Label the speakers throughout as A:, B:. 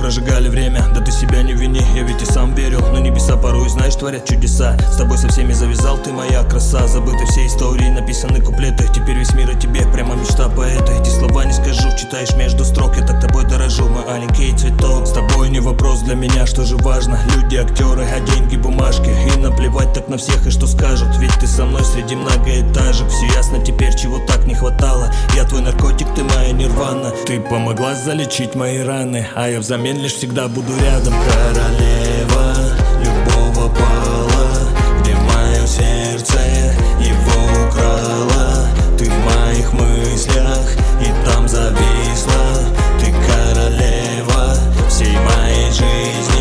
A: прожигали время, да ты себя не вини, я ведь и сам верил. Но небеса порой, знаешь, творят чудеса. С тобой со всеми завязал, ты моя краса. Забыты все истории, написаны куплеты. Теперь весь мир о тебе, прямо мечта поэта. Эти слова не скажу, читаешь между строк. Я так тобой дорожу, мой аленький цветок. С тобой не вопрос для меня, что же важно. Люди, актеры, а деньги, бумажки. И наплевать так на всех и что скажут. Ведь ты со мной среди многоэтажек. Все ясно теперь, чего так не хватало. Я твой наркотик, ты моя нирвана. Ты помогла залечить мои раны, а я взамен лишь всегда буду рядом. Королева любого пола, где мое сердце его украла. Ты в моих мыслях и там зависла. Ты королева всей моей жизни.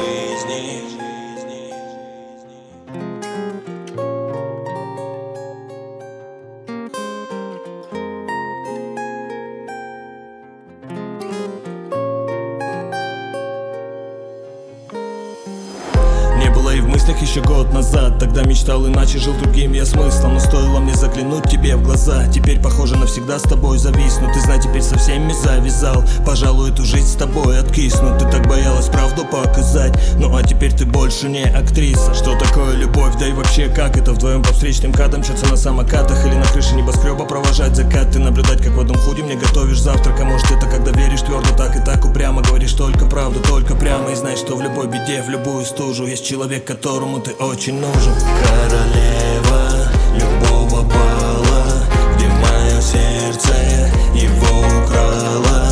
A: Не было и в мыслях еще год назад. Тогда мечтал иначе, жил другим я смыслом. Но стоило мне заглянуть тебе в глаза. Теперь похоже навсегда с тобой зависну. Ты знай, теперь со всеми завязал. Пожалуй, эту жизнь с тобой откисну. Ты так боялась правду показать. Ну а теперь ты больше не актриса. Что такое любовь, да и вообще как это? Вдвоем по встречным кадам мчаться на самокатах. Или на крыше небоскреба провожать закат. Ты наблюдать, как в одном худи мне готовишь завтрак. А может это когда веришь твердо, так и так упрямо. Говоришь только правду, только прямо. И знаешь, что в любой беде, в любую стужу есть человек, которому ты очень нужен. Королева любого бала, где мое сердце его украла.